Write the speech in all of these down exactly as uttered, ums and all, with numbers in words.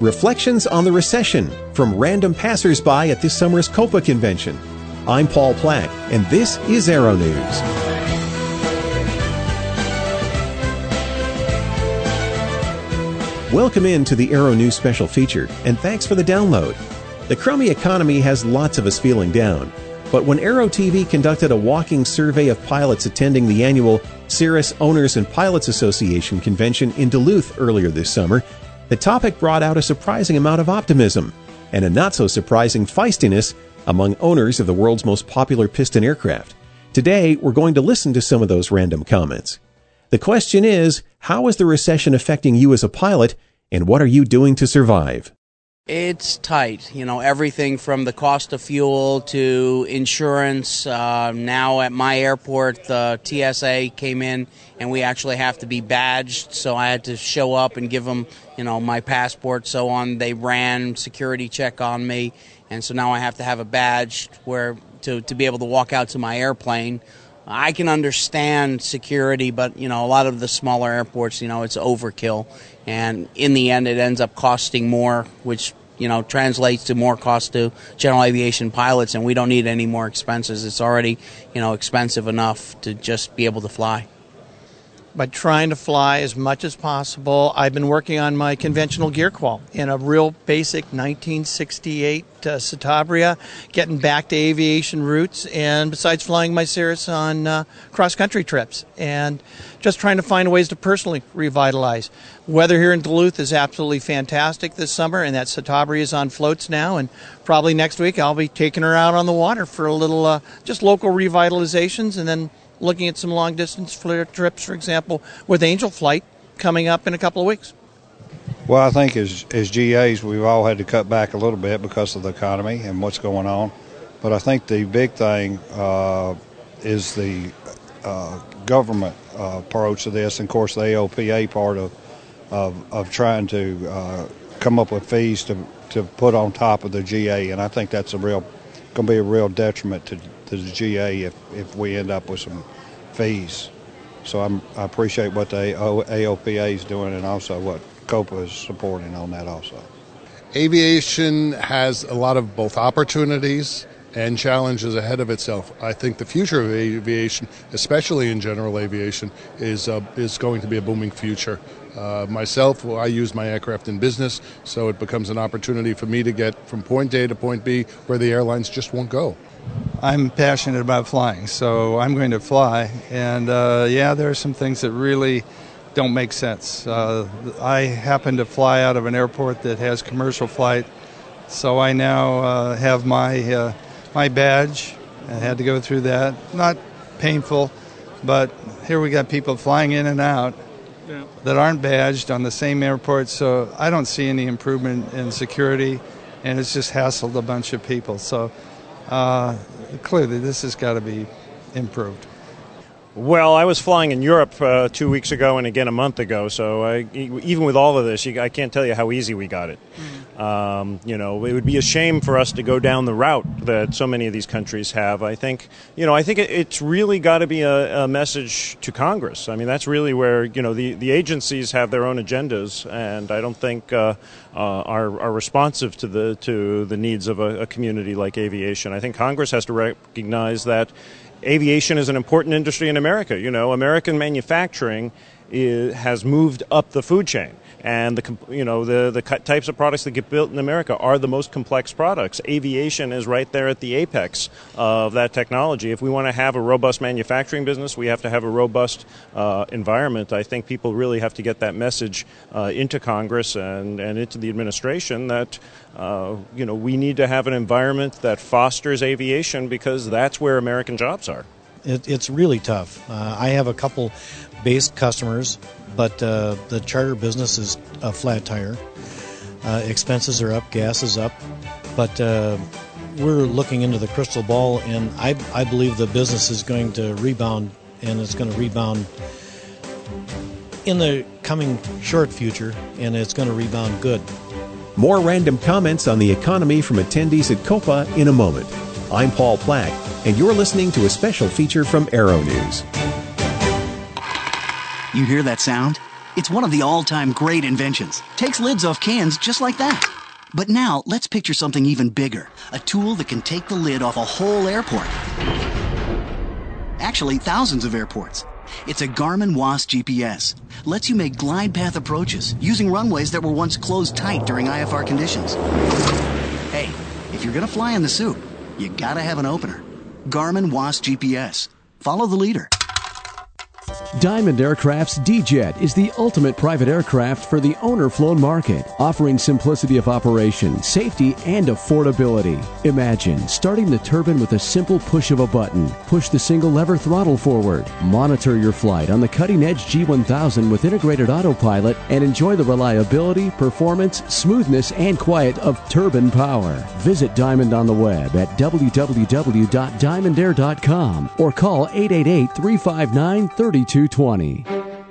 Reflections on the Recession from random passersby at this summer's Copa convention. I'm Paul Plack, and this is Aero News. Welcome in to the Aero News special feature, and thanks for the download. The crummy economy has lots of us feeling down, but when Aero T V conducted a walking survey of pilots attending the annual Cirrus Owners and Pilots Association convention in Duluth earlier this summer, the topic brought out a surprising amount of optimism and a not-so-surprising feistiness among owners of the world's most popular piston aircraft. Today, we're going to listen to some of those random comments. The question is, how is the recession affecting you as a pilot, and what are you doing to survive? It's tight. You know, everything from the cost of fuel to insurance. Uh, now at my airport, the T S A came in and we actually have to be badged. So I had to show up and give them, you know, my passport, so on. They ran security check on me. And so now I have to have a badge where to, to be able to walk out to my airplane. I can understand security, but, you know, a lot of the smaller airports, you know, it's overkill. And in the end, it ends up costing more, which, you know, translates to more cost to general aviation pilots, and we don't need any more expenses. It's already, you know, expensive enough to just be able to fly. By trying to fly as much as possible, I've been working on my conventional gear qual in a real basic nineteen sixty-eight uh, Citabria, getting back to aviation roots, and besides flying my Cirrus on uh, cross-country trips, and just trying to find ways to personally revitalize. Weather here in Duluth is absolutely fantastic this summer, and that Citabria is on floats now, and probably next week I'll be taking her out on the water for a little uh, just local revitalizations, and then looking at some long-distance trips, for example, with Angel Flight coming up in a couple of weeks. Well, I think as, as G As, we've all had to cut back a little bit because of the economy and what's going on. But I think the big thing uh, is the uh, government uh, approach to this, and, of course, the A O P A part of of, of trying to uh, come up with fees to, to put on top of the G A. And I think that's a real going to be a real detriment to to the G A if, if we end up with some fees. So I'm, I appreciate what the A O P A is doing, and also what Copa is supporting on that also. Aviation has a lot of both opportunities and challenges ahead of itself. I think the future of aviation, especially in general aviation, is uh, is going to be a booming future. Uh, myself, well, I use my aircraft in business, so it becomes an opportunity for me to get from point A to point B where the airlines just won't go. I'm passionate about flying, so I'm going to fly. And, uh, yeah, there are some things that really don't make sense. Uh, I happen to fly out of an airport that has commercial flight, so I now uh, have my uh, my badge. I had to go through that. Not painful, but here we got people flying in and out yeah. that aren't badged on the same airport, so I don't see any improvement in security, and it's just hassled a bunch of people. So uh, clearly this has got to be improved. Well, I was flying in Europe uh, two weeks ago and again a month ago, so I, even with all of this, you, I can't tell you how easy we got it. Mm-hmm. Um, you know, it would be a shame for us to go down the route that so many of these countries have. I think, you know, I think it, it's really got to be a, a message to Congress. I mean, that's really where, you know, the, the agencies have their own agendas, and I don't think uh, uh, are, are responsive to the to the needs of a, a community like aviation. I think Congress has to recognize that aviation is an important industry in America. You know, American manufacturing is, has moved up the food chain, and the you know the the types of products that get built in America are the most complex products. Aviation is right there at the apex of that technology. If we want to have a robust manufacturing business, we have to have a robust uh, environment. I think people really have to get that message uh, into Congress and and into the administration that uh, you know we need to have an environment that fosters aviation, because that's where American jobs are. It, it's really tough. Uh, I have a couple base customers, but uh, the charter business is a flat tire. Uh, expenses are up, gas is up, but uh, we're looking into the crystal ball, and I, I believe the business is going to rebound, and it's going to rebound in the coming short future, and it's going to rebound good. More random comments on the economy from attendees at Copa in a moment. I'm Paul Plack, and you're listening to a special feature from Aero News. You hear that sound? It's one of the all-time great inventions. Takes lids off cans just like that. But now, let's picture something even bigger. A tool that can take the lid off a whole airport. Actually, thousands of airports. It's a Garmin W A S G P S. Lets you make glide path approaches using runways that were once closed tight during I F R conditions. Hey, if you're gonna fly in the soup, you gotta have an opener. Garmin W A S G P S. Follow the leader. Diamond Aircraft's D-Jet is the ultimate private aircraft for the owner-flown market, offering simplicity of operation, safety, and affordability. Imagine starting the turbine with a simple push of a button. Push the single lever throttle forward. Monitor your flight on the cutting-edge G one thousand with integrated autopilot and enjoy the reliability, performance, smoothness, and quiet of turbine power. Visit Diamond on the web at w w w dot diamond air dot com or call eight eight eight, three five nine, three two two zero.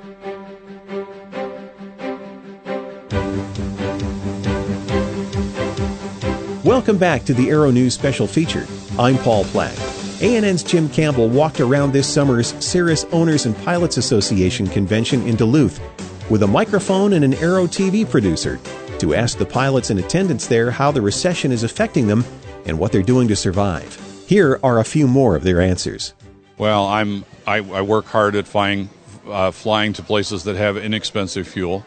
Welcome back to the Aero News Special Feature. I'm Paul Platt. A N N's Jim Campbell walked around this summer's Cirrus Owners and Pilots Association convention in Duluth with a microphone and an Aero T V producer to ask the pilots in attendance there how the recession is affecting them and what they're doing to survive. Here are a few more of their answers. Well, I'm I, I work hard at flying uh, flying to places that have inexpensive fuel,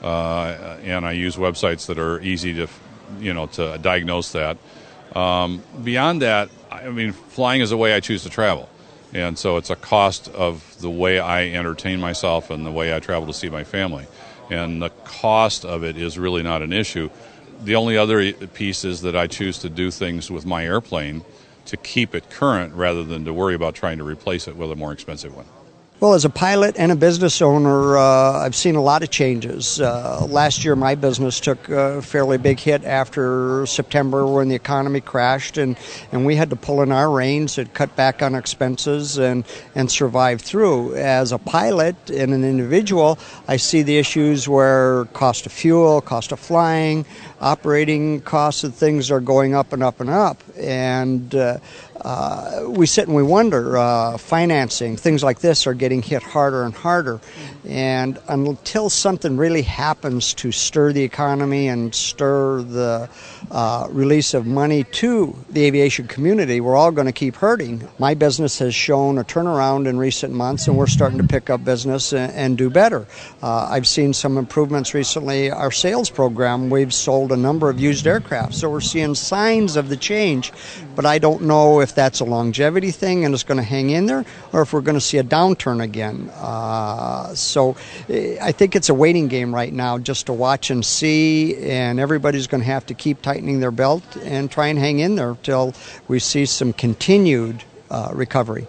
uh, and I use websites that are easy to, you know, to diagnose that. Um, beyond that, I mean, flying is a way I choose to travel, and so it's a cost of the way I entertain myself and the way I travel to see my family, and the cost of it is really not an issue. The only other piece is that I choose to do things with my airplane to keep it current rather than to worry about trying to replace it with a more expensive one. Well, as a pilot and a business owner, uh, I've seen a lot of changes. Uh, last year, my business took a fairly big hit after September when the economy crashed, and, and we had to pull in our reins and cut back on expenses and, and survive through. As a pilot and an individual, I see the issues where cost of fuel, cost of flying, operating costs of things are going up and up and up. And uh, uh, we sit and we wonder, uh, financing, things like this are getting hit harder and harder. And until something really happens to stir the economy and stir the uh, release of money to the aviation community, we're all going to keep hurting. My business has shown a turnaround in recent months, and we're starting to pick up business and, and do better. Uh, I've seen some improvements recently. Our sales program, we've sold a number of used aircraft, so we're seeing signs of the change, but I don't know if that's a longevity thing and it's going to hang in there, or if we're going to see a downturn again. Uh, so I think it's a waiting game right now just to watch and see, and everybody's going to have to keep tightening their belt and try and hang in there till we see some continued uh, recovery.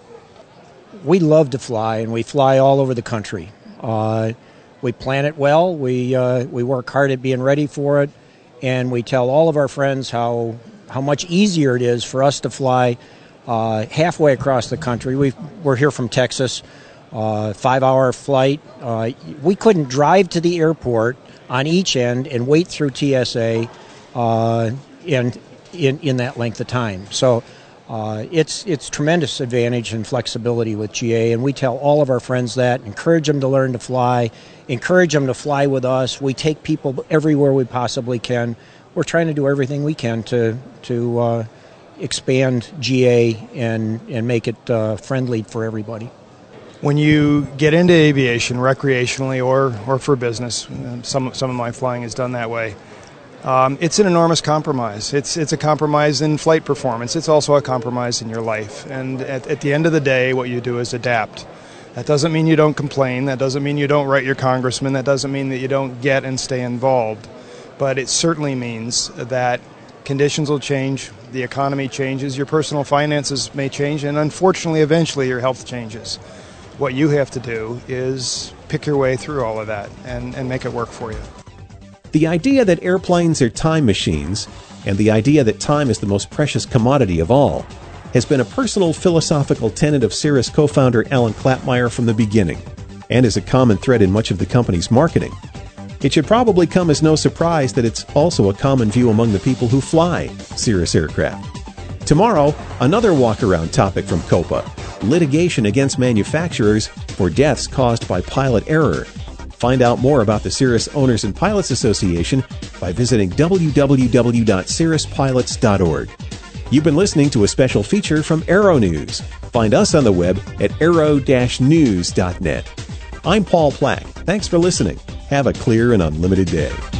We love to fly, and we fly all over the country. Uh, we plan it well. We uh, we work hard at being ready for it, and we tell all of our friends how how much easier it is for us to fly uh, halfway across the country. We've, we're here from Texas, uh, five-hour flight. Uh, we couldn't drive to the airport on each end and wait through T S A uh, in, in in that length of time. So uh, it's it's tremendous advantage and flexibility with G A, and we tell all of our friends that, encourage them to learn to fly, encourage them to fly with us. We take people everywhere we possibly can. We're trying to do everything we can to to uh, expand G A and, and make it uh, friendly for everybody. When you get into aviation recreationally or, or for business, some some of my flying is done that way, um, it's an enormous compromise. It's it's a compromise in flight performance. It's also a compromise in your life. And at, at the end of the day, what you do is adapt. That doesn't mean you don't complain. That doesn't mean you don't write your congressman. That doesn't mean that you don't get and stay involved. But it certainly means that conditions will change, the economy changes, your personal finances may change, and unfortunately, eventually, your health changes. What you have to do is pick your way through all of that and, and make it work for you. The idea that airplanes are time machines, and the idea that time is the most precious commodity of all, has been a personal philosophical tenet of Cirrus co-founder Alan Klapmeyer from the beginning, and is a common thread in much of the company's marketing. It should probably come as no surprise that it's also a common view among the people who fly Cirrus aircraft. Tomorrow, another walk-around topic from Copa, litigation against manufacturers for deaths caused by pilot error. Find out more about the Cirrus Owners and Pilots Association by visiting w w w dot cirrus pilots dot org. You've been listening to a special feature from Aero News. Find us on the web at aero dash news dot net. I'm Paul Plack. Thanks for listening. Have a clear and unlimited day.